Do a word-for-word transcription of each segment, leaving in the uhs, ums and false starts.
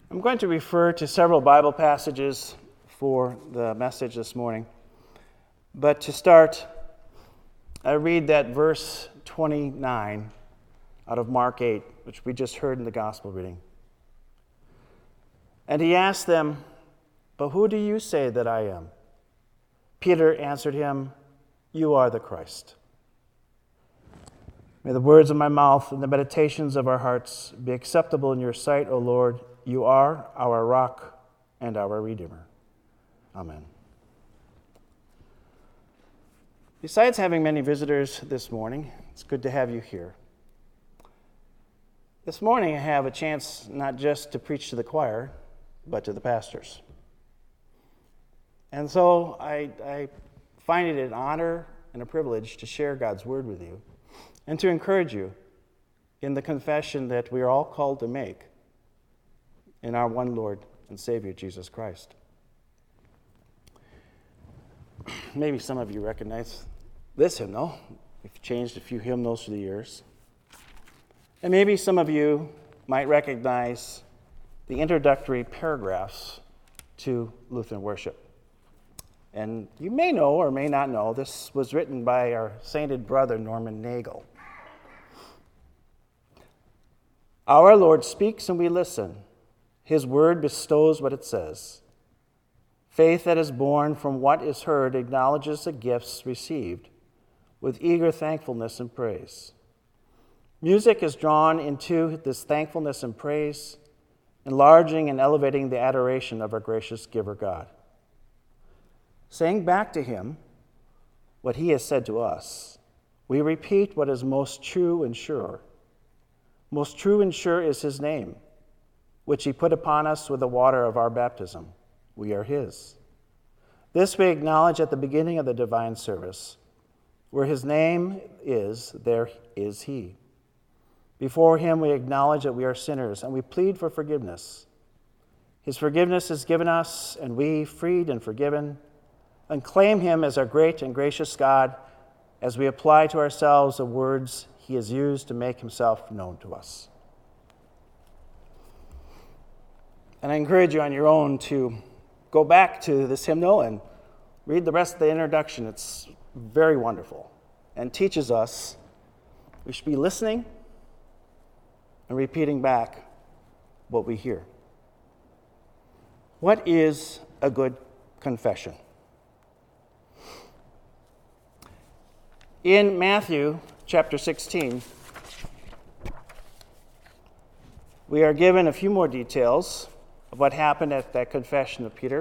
I'm going to refer to several Bible passages for the message this morning. But to start, I read that verse twenty-nine out of Mark eight, which we just heard in the gospel reading. And he asked them, "But who do you say that I am?" Peter answered him, "You are the Christ." May the words of my mouth and the meditations of our hearts be acceptable in your sight, O Lord. You are our rock and our Redeemer. Amen. Besides having many visitors this morning, it's good to have you here. This morning I have a chance not just to preach to the choir, but to the pastors. And so I, I find it an honor and a privilege to share God's word with you and to encourage you in the confession that we are all called to make in our one Lord and Savior, Jesus Christ. Maybe some of you recognize this hymnal. We've changed a few hymnals through the years. And maybe some of you might recognize the introductory paragraphs to Lutheran worship. And you may know or may not know, this was written by our sainted brother, Norman Nagel. Our Lord speaks and we listen. His word bestows what it says. Faith that is born from what is heard acknowledges the gifts received with eager thankfulness and praise. Music is drawn into this thankfulness and praise, enlarging and elevating the adoration of our gracious giver God. Saying back to him what he has said to us, we repeat what is most true and sure. Most true and sure is his name, which he put upon us with the water of our baptism. We are his. This we acknowledge at the beginning of the divine service. Where his name is, there is he. Before him we acknowledge that we are sinners, and we plead for forgiveness. His forgiveness is given us, and we, freed and forgiven, and claim him as our great and gracious God as we apply to ourselves the words he has used to make himself known to us. And I encourage you on your own to go back to this hymnal and read the rest of the introduction. It's very wonderful and teaches us we should be listening and repeating back what we hear. What is a good confession? In Matthew chapter sixteen, we are given a few more details of what happened at that confession of Peter.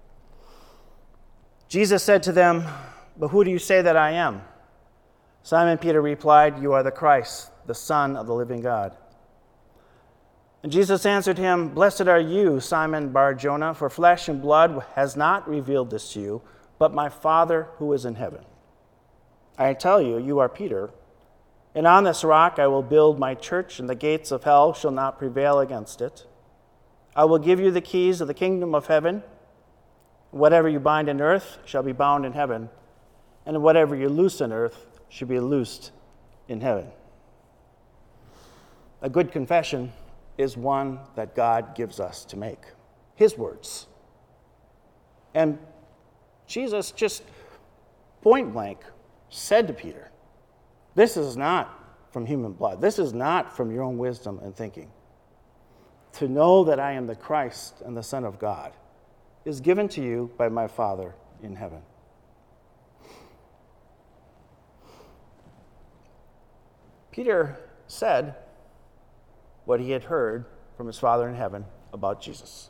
Jesus said to them, "But who do you say that I am?" Simon Peter replied, "You are the Christ, the Son of the living God." And Jesus answered him, "Blessed are you, Simon Bar-Jonah, for flesh and blood has not revealed this to you, but my Father who is in heaven. I tell you, you are Peter, and on this rock I will build my church, and the gates of hell shall not prevail against it. I will give you the keys of the kingdom of heaven. Whatever you bind on earth shall be bound in heaven, and whatever you loose on earth shall be loosed in heaven." A good confession is one that God gives us to make. His words. And Jesus just point blank said to Peter, this is not from human blood. This is not from your own wisdom and thinking. To know that I am the Christ and the Son of God is given to you by my Father in heaven. Peter said what he had heard from his Father in heaven about Jesus.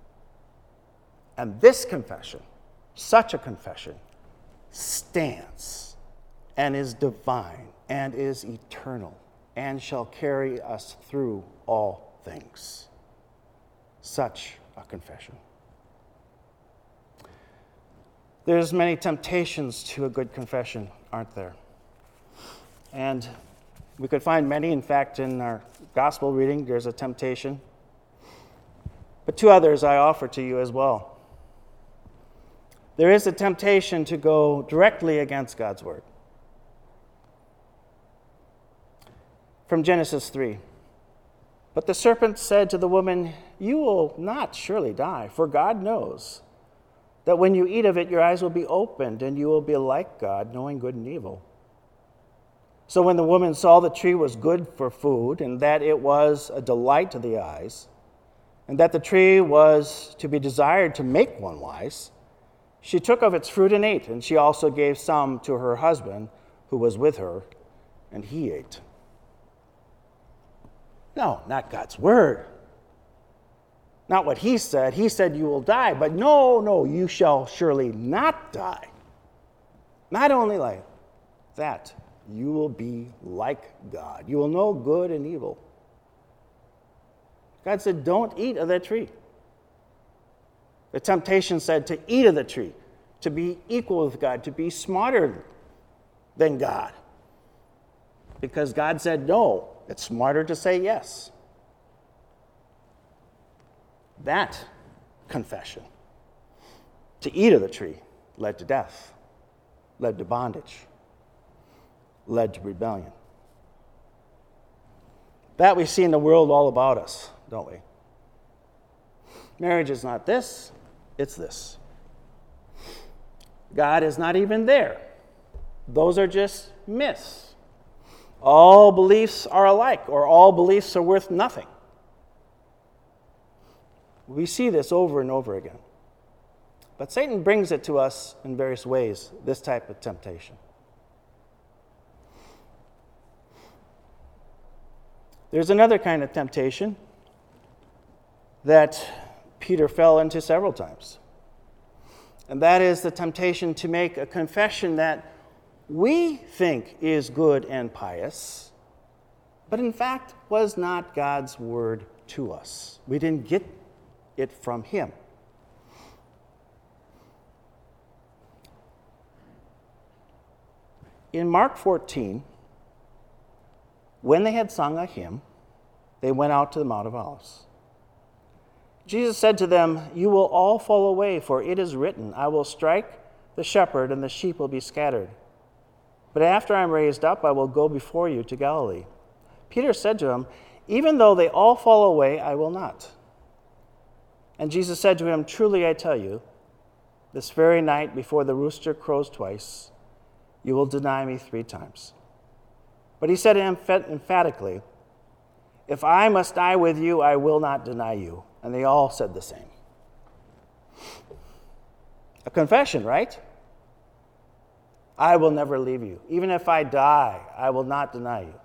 And this confession, such a confession, stands and is divine and is eternal and shall carry us through all things. Such a confession. There's many temptations to a good confession, aren't there? And we could find many. In fact, in our gospel reading, there's a temptation. But two others I offer to you as well. There is a temptation to go directly against God's word. From Genesis three. But the serpent said to the woman, you will not surely die, for God knows that when you eat of it, your eyes will be opened, and you will be like God, knowing good and evil." So when the woman saw the tree was good for food, and that it was a delight to the eyes, and that the tree was to be desired to make one wise, she took of its fruit and ate, and she also gave some to her husband who was with her, and he ate. No, not God's word. Not what he said. He said you will die, but no, no, you shall surely not die. Not only like that, you will be like God. You will know good and evil. God said, don't eat of that tree. The temptation said to eat of the tree, to be equal with God, to be smarter than God. Because God said no, it's smarter to say yes. That confession, to eat of the tree, led to death, led to bondage, led to rebellion. That we see in the world all about us, don't we? Marriage is not this, it's this. God is not even there. Those are just myths. All beliefs are alike, or all beliefs are worth nothing. We see this over and over again. But Satan brings it to us in various ways, this type of temptation. There's another kind of temptation that Peter fell into several times. And that is the temptation to make a confession that we think is good and pious, but in fact was not God's word to us. We didn't get it from him. In Mark fourteen, when they had sung a hymn, they went out to the Mount of Olives. Jesus said to them, "You will all fall away, for it is written, I will strike the shepherd, and the sheep will be scattered. But after I am raised up, I will go before you to Galilee." Peter said to him, "Even though they all fall away, I will not." And Jesus said to him, "Truly I tell you, this very night before the rooster crows twice, you will deny me three times." But he said emphatically, "If I must die with you, I will not deny you." And they all said the same. A confession, right? I will never leave you. Even if I die, I will not deny you.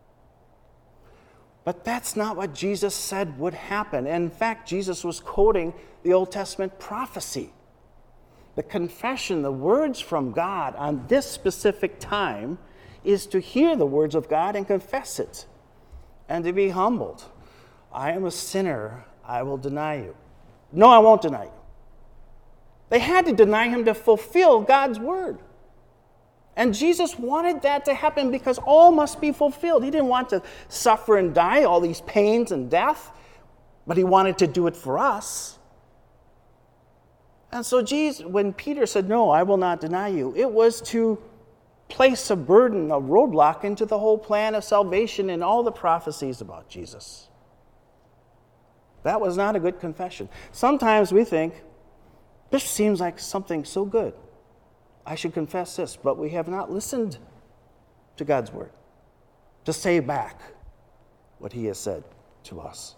But that's not what Jesus said would happen. In fact, Jesus was quoting the Old Testament prophecy. The confession, the words from God on this specific time, is to hear the words of God and confess it, and to be humbled. I am a sinner. I will deny you. No, I won't deny you. They had to deny him to fulfill God's word. And Jesus wanted that to happen because all must be fulfilled. He didn't want to suffer and die, all these pains and death, but he wanted to do it for us. And so Jesus, when Peter said, "No, I will not deny you," it was to place a burden, a roadblock into the whole plan of salvation and all the prophecies about Jesus. That was not a good confession. Sometimes we think, this seems like something so good. I should confess this, but we have not listened to God's word to say back what he has said to us.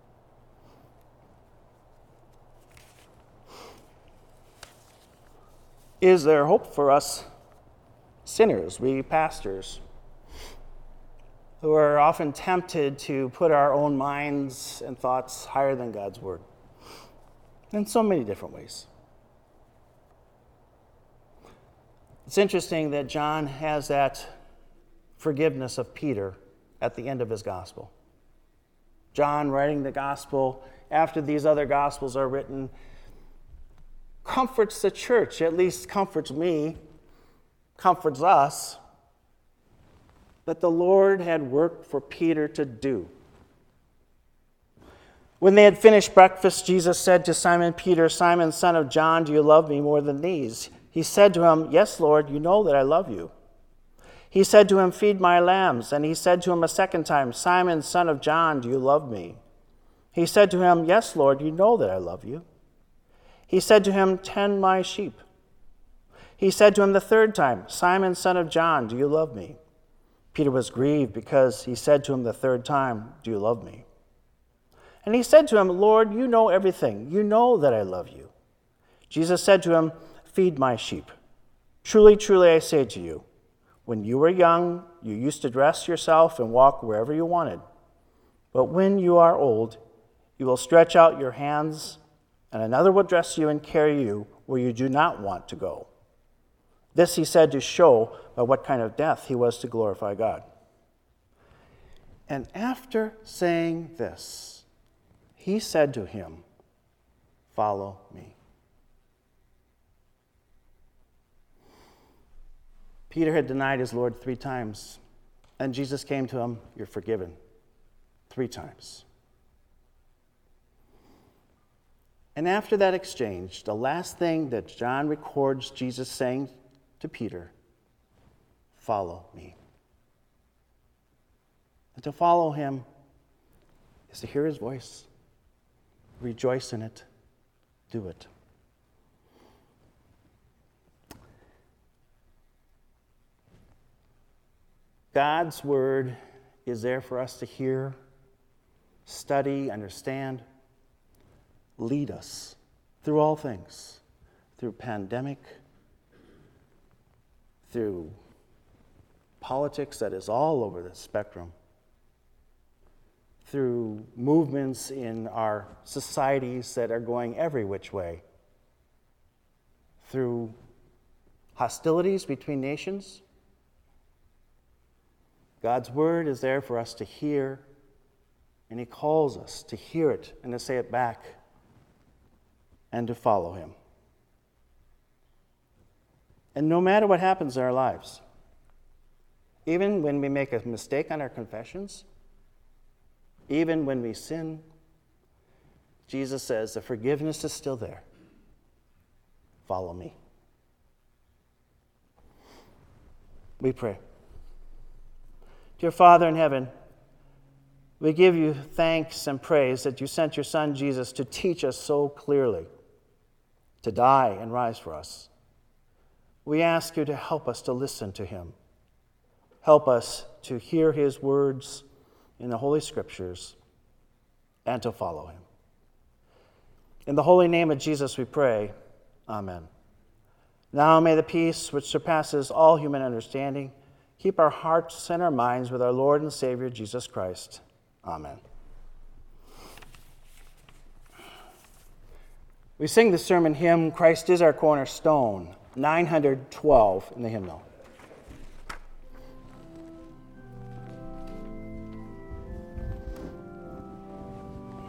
Is there hope for us sinners, we pastors, who are often tempted to put our own minds and thoughts higher than God's word in so many different ways? It's interesting that John has that forgiveness of Peter at the end of his gospel. John, writing the gospel after these other gospels are written, comforts the church, at least comforts me, comforts us, that the Lord had work for Peter to do. When they had finished breakfast, Jesus said to Simon Peter, "Simon, son of John, do you love me more than these?" He said to him, "Yes, Lord, you know that I love you." He said to him, "Feed my lambs." And he said to him a second time, "Simon, son of John, do you love me?" He said to him, "Yes, Lord, you know that I love you." He said to him, "Tend my sheep." He said to him the third time, "Simon, son of John, do you love me?" Peter was grieved because he said to him the third time, "Do you love me?" And he said to him, "Lord, you know everything. You know that I love you." Jesus said to him, "Feed my sheep. Truly, truly, I say to you, when you were young, you used to dress yourself and walk wherever you wanted. But when you are old, you will stretch out your hands, and another will dress you and carry you where you do not want to go." This he said to show by what kind of death he was to glorify God. And after saying this, he said to him, "Follow me." Peter had denied his Lord three times, and Jesus came to him, "You're forgiven," three times. And after that exchange, the last thing that John records Jesus saying to Peter, "Follow me." And to follow him is to hear his voice, rejoice in it, do it. God's word is there for us to hear, study, understand, lead us through all things, through pandemic, through politics that is all over the spectrum, through movements in our societies that are going every which way, through hostilities between nations. God's word is there for us to hear, and he calls us to hear it and to say it back and to follow him. And no matter what happens in our lives, even when we make a mistake on our confessions, even when we sin, Jesus says the forgiveness is still there. Follow me. We pray. Dear Father in heaven, we give you thanks and praise that you sent your Son Jesus to teach us so clearly, to die and rise for us. We ask you to help us to listen to him. Help us to hear his words in the Holy Scriptures and to follow him. In the holy name of Jesus we pray, amen. Now may the peace which surpasses all human understanding keep our hearts and our minds with our Lord and Savior Jesus Christ. Amen. We sing the sermon hymn, "Christ is our cornerstone," nine hundred twelve in the hymnal.